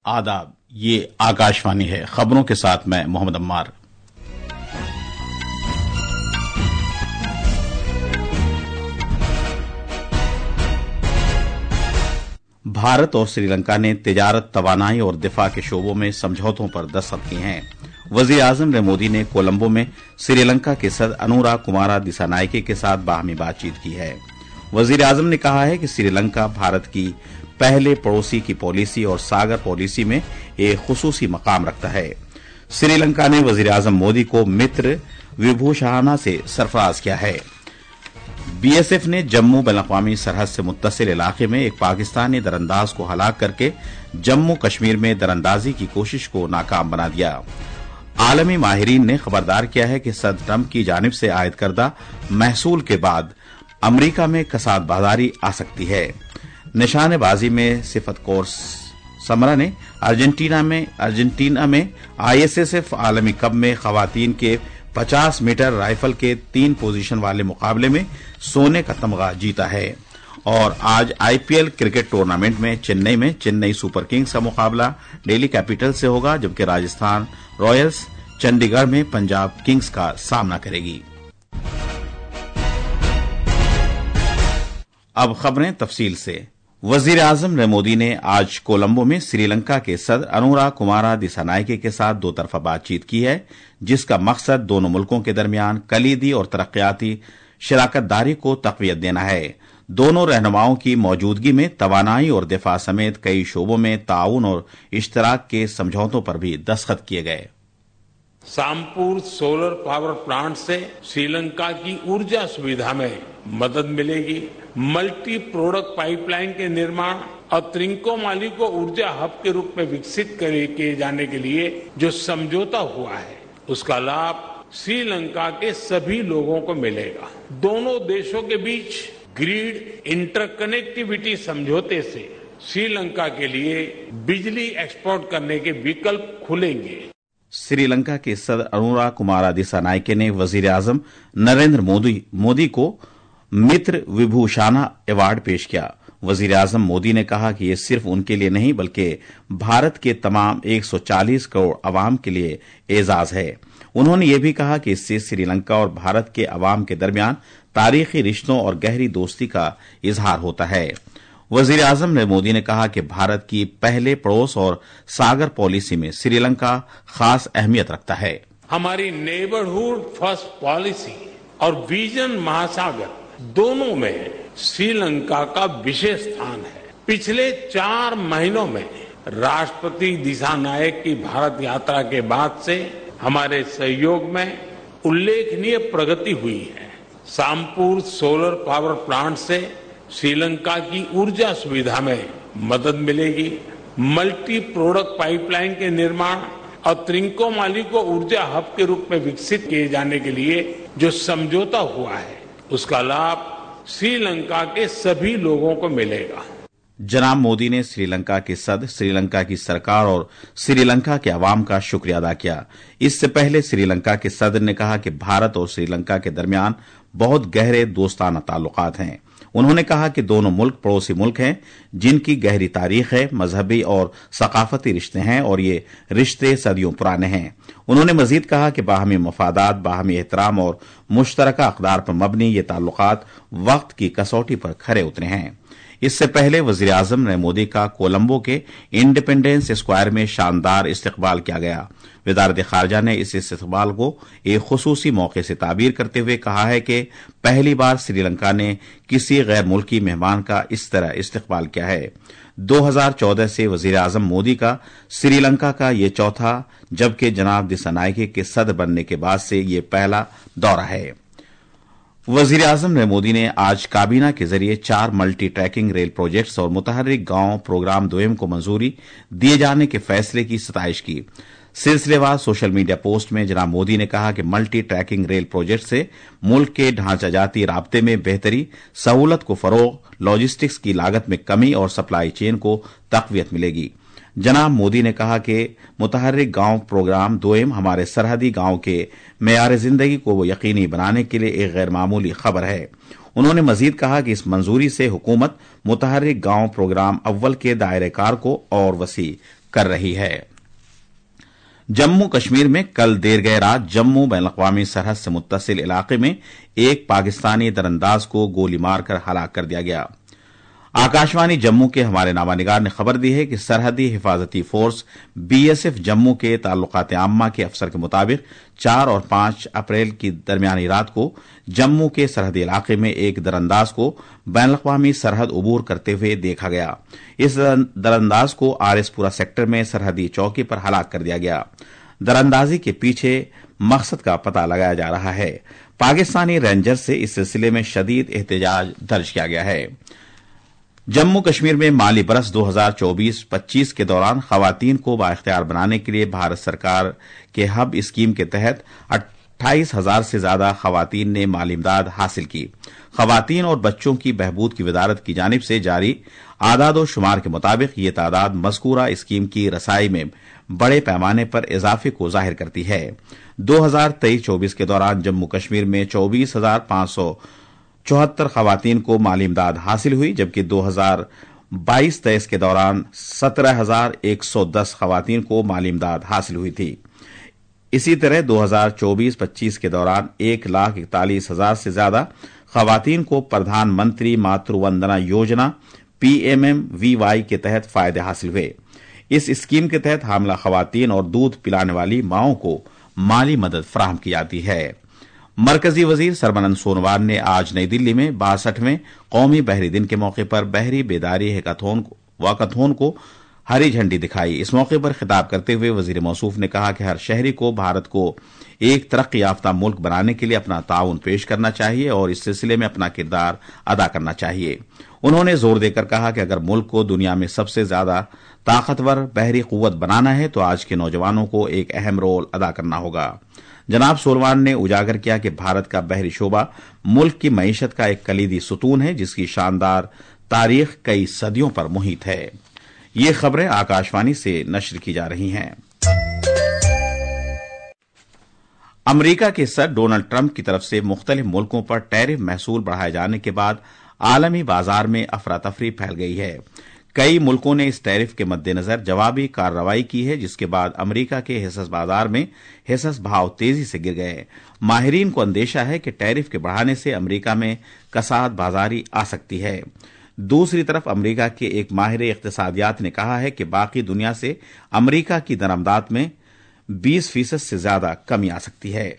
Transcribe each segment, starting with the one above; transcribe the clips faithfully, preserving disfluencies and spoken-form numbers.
आदाब, ये आकाशवाणी है। खबरों के साथ मैं मोहम्मद अम्मार। भारत और श्रीलंका ने तिजारत, तवानाई और दिफा के शोबों में समझौतों पर दस्तखत किए हैं। वजीर आजम नरेंद्र मोदी ने कोलंबो में श्रीलंका के सदर अनुराग कुमारा दिसानायके के साथ बाहमी बातचीत की है। वजीर आजम ने कहा है कि श्रीलंका भारत की पहले पड़ोसी की पॉलिसी और सागर पॉलिसी में एक खुसूसी मकाम रखता है। श्रीलंका ने वजीर आजम मोदी को मित्र विभूषाना से सरफराज किया है। बीएसएफ ने जम्मू बैन-अक़वामी सरहद से मुत्तसिल इलाके में एक पाकिस्तानी दरअंदाज को हलाक करके जम्मू कश्मीर में दरअंदाजी की कोशिश को नाकाम बना दिया। आलमी माहिरीन ने खबरदार किया है कि सदर ट्रंप की जानिब से आयद करदा महसूल के बाद अमरीका में कसाद बाजारी आ सकती है। निशानेबाजी में सिफत कोर्स समरा ने अर्जेंटीना में अर्जेंटीना में आईएसएसएफ आलमी कप में खवातीन के पचास मीटर राइफल के तीन पोजीशन वाले मुकाबले में सोने का तमगा जीता है। और आज आईपीएल क्रिकेट टूर्नामेंट में चेन्नई में चेन्नई सुपर किंग्स का मुकाबला दिल्ली कैपिटल से होगा, जबकि राजस्थान रॉयल्स चंडीगढ़ में पंजाब किंग्स का सामना करेगी। अब खबरें तफसील से। वजीर आजम नरेंद्र मोदी ने आज कोलंबो में श्रीलंका के सदर अनुराग कुमारा दिसानायके के साथ दो तरफा बातचीत की है, जिसका मकसद दोनों मुल्कों के दरमियान कलीदी और तरक्याती शराकतदारी को तक़वियत देना है। दोनों रहनुमाओं की मौजूदगी में तवानाई और दिफा समेत कई शोबों में ताउन और इश्तराक के समझौतों पर भी दस्तखत किए गए। सामपुर सोलर पावर प्लांट से श्रीलंका की ऊर्जा सुविधा में मदद मिलेगी। मल्टी प्रोडक्ट पाइपलाइन के निर्माण और त्रिंकोमाली को ऊर्जा हब के रूप में विकसित किए जाने के लिए जो समझौता हुआ है, उसका लाभ श्रीलंका के सभी लोगों को मिलेगा। दोनों देशों के बीच ग्रिड इंटरकनेक्टिविटी समझौते से श्रीलंका के लिए बिजली एक्सपोर्ट करने के विकल्प खुलेंगे। श्रीलंका के सदर अनुराग कुमारा दिसानायके ने वजीर आजम नरेंद्र मोदी मोदी को मित्र विभूषाना अवार्ड पेश किया। वजीर आजम मोदी ने कहा कि ये सिर्फ उनके लिए नहीं बल्कि भारत के तमाम एक सौ चालीस करोड़ अवाम के लिए एजाज है। उन्होंने ये भी कहा कि इससे श्रीलंका और भारत के अवाम के दरमियान तारीखी रिश्तों और गहरी दोस्ती का इजहार होता है। वजीर आजम नरेंद्र मोदी ने कहा कि भारत की पहले पड़ोस और सागर पॉलिसी में श्रीलंका खास अहमियत रखता है। हमारी नेबरहुड फर्स्ट पॉलिसी और विजन महासागर दोनों में श्रीलंका का विशेष स्थान है। पिछले चार महीनों में राष्ट्रपति दिसानायक की भारत यात्रा के बाद से हमारे सहयोग में उल्लेखनीय प्रगति हुई है। सामपुर सोलर पावर प्लांट से श्रीलंका की ऊर्जा सुविधा में मदद मिलेगी। मल्टी प्रोडक्ट पाइपलाइन के निर्माण और त्रिंकोमाली को ऊर्जा हब के रूप में विकसित किए जाने के लिए जो समझौता हुआ है, उसका लाभ श्रीलंका के सभी लोगों को मिलेगा। जनाब मोदी ने श्रीलंका के सदर, श्रीलंका की सरकार और श्रीलंका के अवाम का शुक्रिया अदा किया। इससे पहले श्रीलंका के सदर ने कहा कि भारत और श्रीलंका के दरमियान बहुत गहरे दोस्ताना ताल्लुकात हैं। उन्होंने कहा कि दोनों मुल्क पड़ोसी मुल्क हैं जिनकी गहरी तारीख है, मजहबी और सकाफती रिश्ते हैं और ये रिश्ते सदियों पुराने हैं। उन्होंने मजीद कहा कि बाहमी मफादात, बाहमी एहतराम और मुश्तरका अक़दार पर मबनी ये ताल्लुकात वक्त की कसौटी पर खरे उतरे हैं। इससे पहले वजीर आजम नरेंद्र मोदी का कोलंबो के इंडिपेंडेंस स्क्वायर में शानदार इस्तकबाल किया गया। वजारत खारजा ने इस इस्तकबाल को एक खुसूसी मौके से ताबीर करते हुए कहा है कि पहली बार श्रीलंका ने किसी गैर मुल्की मेहमान का इस तरह इस्तकबाल किया है। दो हज़ार चौदह से वजीर आजम मोदी का श्रीलंका का ये चौथा, जबकि जनाब दिसानायके के सदर बनने के बाद से ये पहला दौरा है। वजीर आजम नरेंद्र मोदी ने आज काबीना के जरिए चार मल्टी ट्रैकिंग रेल प्रोजेक्ट्स और मुतहर्रिक गांव प्रोग्राम दोयम को मंजूरी दिए जाने के फैसले की सताइश की। सिलसिलेवार सोशल मीडिया पोस्ट में जनाब मोदी ने कहा कि मल्टी ट्रैकिंग रेल प्रोजेक्ट से मुल्क के ढांचाजाती राब्ते में बेहतरी, सहूलत को फरोग, लॉजिस्टिक्स की लागत में कमी और सप्लाई चेन को तक़वियत मिलेगी। जनाब मोदी ने कहा कि मुतहर्रिक गांव प्रोग्राम दोयम हमारे सरहदी गांव के मेयार जिंदगी को यकीनी बनाने के लिए एक गैर मामूली खबर है। उन्होंने मजीद कहा कि इस मंजूरी से हुकूमत मुतहर्रिक गांव प्रोग्राम अव्वल के दायरे कार को और वसी कर रही है। जम्मू कश्मीर में कल देर गए रात जम्मू बैनुल-अक़वामी सरहद से मुत्तसिल इलाके में एक पाकिस्तानी दरअंदाज को गोली मारकर हलाक कर दिया गया। आकाशवाणी जम्मू के हमारे नामानिगार ने खबर दी है कि सरहदी हिफाजती फोर्स बीएसएफ जम्मू के ताल्लुकात आम्मा के अफसर के मुताबिक चार और पांच अप्रैल की दरमियानी रात को जम्मू के सरहदी इलाके में एक दरअंदाज को बैनुल-अक़वामी सरहद उबूर करते हुए देखा गया। इस दरअंदाज को आरएसपुरा सेक्टर में सरहदी चौकी पर हलाक कर दिया गया। दरअंदाजी के पीछे मकसद का पता लगाया जा रहा है। पाकिस्तानी रेंजर से इस सिलसिले में शदीद एहतजाज दर्ज किया गया है। जम्मू कश्मीर में माली बरस दो हज़ार चौबीस पच्चीस के दौरान खवातीन को बाइख्तियार बनाने के लिए भारत सरकार के हब स्कीम के तहत अट्ठाईस हजार से ज्यादा खवातीन ने माली इमदाद हासिल की। खवातीन और बच्चों की बहबूद की वजारत की जानिब से जारी आदाद शुमार के मुताबिक ये तादाद मज़कूरा स्कीम की रसाई में बड़े पैमाने पर इजाफे को जाहिर करती है। दो हजार तेईस चौबीस के दौरान जम्मू कश्मीर में चौबीस हजार पांच सौ चौहत्तर खवातीन को माली इमदाद हासिल हुई, जबकि दो हजार बाईस तेईस के दौरान सत्रह हजार एक सौ दस खवातीन को माली इमदाद हासिल हुई थी। इसी तरह दो हजार चौबीस पच्चीस के दौरान एक लाख इकतालीस हजार से ज्यादा खवातीन को प्रधानमंत्री मातृ वंदना योजना पीएमएमवीवाई के तहत फायदे हासिल हुए। इस स्कीम के तहत हामला खवातीन और दूध पिलाने वाली माओं को माली मदद फराहम की जाती है। मरकजी वजीर सरबानंद सोनोवाल ने आज नई दिल्ली में बासठवें कौमी बहरी दिन के मौके पर बहरी बेदारी हैकाथॉन वाकाथॉन को हरी झंडी दिखाई। इस मौके पर खिताब करते हुए वजीर मौसूफ ने कहा कि हर शहरी को भारत को एक तरक्की याफ्ता मुल्क बनाने के लिए अपना ताउन पेश करना चाहिए और इस सिलसिले में अपना किरदार अदा करना चाहिए। उन्होंने जोर देकर कहा कि अगर मुल्क को दुनिया में सबसे ज्यादा ताकतवर बहरी कुव्वत बनाना है तो आज के नौजवानों को एक अहम रोल अदा करना होगा। जनाब सोलवान ने उजागर किया कि भारत का बहरी शोबा मुल्क की मईशत का एक कलीदी सुतून है जिसकी शानदार तारीख कई सदियों पर मुहित है। ये खबरें आकाशवाणी से नश्र की जा रही हैं। अमरीका के सदर डोनाल्ड ट्रंप की तरफ से मुख्तलिफ मुल्कों पर टैरिफ महसूल बढ़ाए जाने के बाद आलमी बाजार में अफरा तफरी फैल गई है। कई मुल्कों ने इस टैरिफ के मद्देनजर जवाबी कार्रवाई की है, जिसके बाद अमरीका के हिस्स बाजार में हिस्स भाव तेजी से गिर गए। माहिरीन को अंदेशा है कि टैरिफ के बढ़ाने से अमरीका में कसाद बाजारी आ सकती है। दूसरी तरफ अमरीका के एक माहिर इक्तिसादियात ने कहा है कि बाकी दुनिया से अमरीका की दरामदात में बीस फीसद से ज्यादा कमी आ सकती है।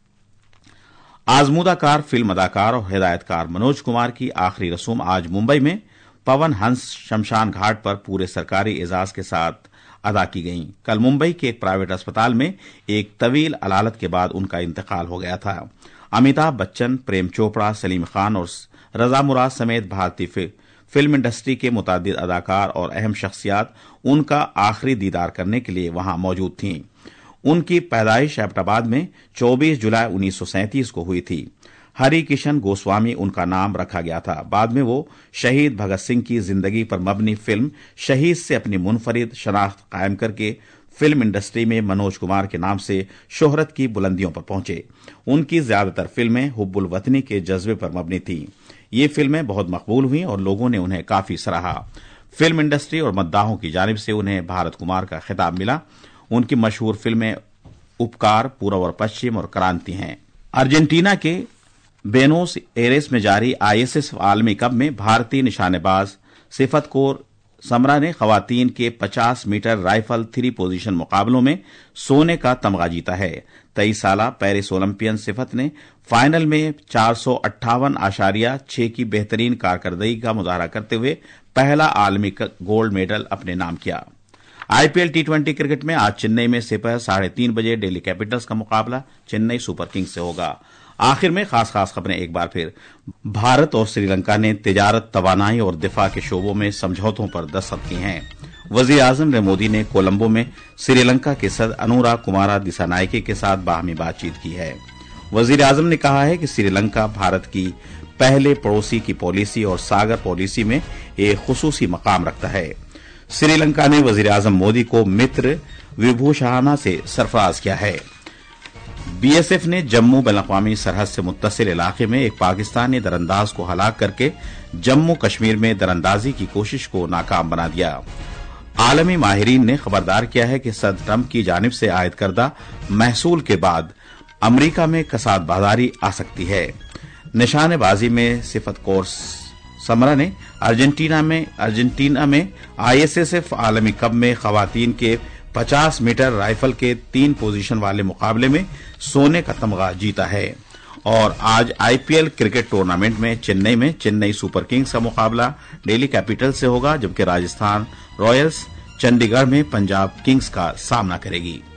आजमूदाकार फिल्म अदाकार और हिदायतकार मनोज कुमार की आखिरी रसूम आज मुंबई में पवन हंस शमशान घाट पर पूरे सरकारी एजाज के साथ अदा की गईं। कल मुंबई के एक प्राइवेट अस्पताल में एक तवील अलालत के बाद उनका इंतकाल हो गया था। अमिताभ बच्चन, प्रेम चोपड़ा, सलीम खान और रजा मुराद समेत भारतीय फिल्म इंडस्ट्री के मुतादिद अदाकार और अहम शख्सियात उनका आखिरी दीदार करने के लिए वहां मौजूद थीं। उनकी पैदाइश एबटाबाद में चौबीस जुलाई उन्नीस सौ सैंतीस को हुई थी। हरि किशन गोस्वामी उनका नाम रखा गया था। बाद में वो शहीद भगत सिंह की जिंदगी पर मबनी फिल्म शहीद से अपनी मुनफरिद शनाख्त कायम करके फिल्म इंडस्ट्री में मनोज कुमार के नाम से शोहरत की बुलंदियों पर पहुंचे। उनकी ज्यादातर फिल्में हुब्बुल वतनी के जज्बे पर मबनी थीं। ये फिल्में बहुत मकबूल हुईं और लोगों ने उन्हें काफी सराहा। फिल्म इंडस्ट्री और मद्दाहों की जानिब से उन्हें भारत कुमार का खिताब मिला। उनकी मशहूर फिल्में उपकार, पूर्व और पश्चिम और क्रांति हैं। अर्जेंटीना के बेनोस एरेस में जारी आईएसएस आलमी कप में भारतीय निशानेबाज सिफत कौर समरा ने खवातीन के पचास मीटर राइफल थ्री पोजीशन मुकाबलों में सोने का तमगा जीता है। तेईस साला पेरिस ओलंपियन सिफत ने फाइनल में चार सौ अट्ठावन आशारिया छह की बेहतरीन कारकर्दगी का मुजाहरा करते हुए पहला आलमी गोल्ड मेडल अपने नाम किया। आईपीएल टी ट्वेंटी क्रिकेट में आज चेन्नई में सुबह साढ़े तीन बजे दिल्ली कैपिटल्स का मुकाबला चेन्नई सुपर किंग्स से होगा। आखिर में खास खास खबरें एक बार फिर। भारत और श्रीलंका ने तिजारत, तवानाई और दिफा के शोबों में समझौतों पर दस्तखत किए हैं। वजीर आजम नरेंद्र मोदी ने कोलंबो में श्रीलंका के सदर अनुरा कुमारा दिसानायके के साथ बाहमी बातचीत की है। वजीर आजम ने कहा है कि श्रीलंका भारत की पहले पड़ोसी की पॉलिसी और सागर पॉलिसी में एक खुसूसी मकाम रखता है। श्रीलंका ने वजीर आजम मोदी को मित्र विभूषाना से सरफराज किया है। बीएसएफ ने जम्मू बैनुल-अक़वामी सरहद से मुत्तसिल इलाके में एक पाकिस्तानी दरअंदाज को हलाक करके जम्मू कश्मीर में दरअंदाजी की कोशिश को नाकाम बना दिया। आलमी माहिरीन ने खबरदार किया है कि सदर ट्रंप की जानिब से आयद करदा महसूल के बाद अमरीका में कसाद बाजारी आ सकती है। निशानेबाजी में सिफत कोर्स समरा ने अर्जेंटीना में अर्जेंटीना में आईएसएसएफ आलमी कप में खवातीन के पचास मीटर राइफल के तीन पोजीशन वाले मुकाबले में सोने का तमगा जीता है। और आज आईपीएल क्रिकेट टूर्नामेंट में चेन्नई में चेन्नई सुपर किंग्स का मुकाबला दिल्ली कैपिटल से होगा, जबकि राजस्थान रॉयल्स चंडीगढ़ में पंजाब किंग्स का सामना करेगी।